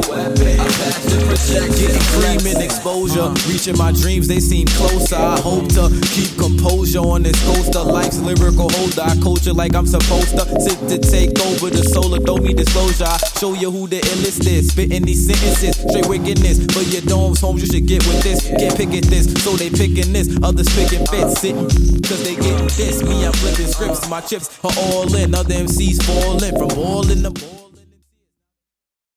weapon. I pass the protection. Getting cream and exposure. Reaching my dreams, they seem closer. I hope to keep composure on this coaster. Life's lyrical holder. I coach it like I'm supposed to. Sit to take over the solar. Throw me disclosure. I show you who the illest is. Spitting these sentences. Straight wickedness. For your domes, homes, you should get with this. Can't pick at this. So they picking this. Others picking fits. Sitting. Cause they getting this. Me, I'm flipping scripts. My chips are all in. Other MCs falling from all in the ball.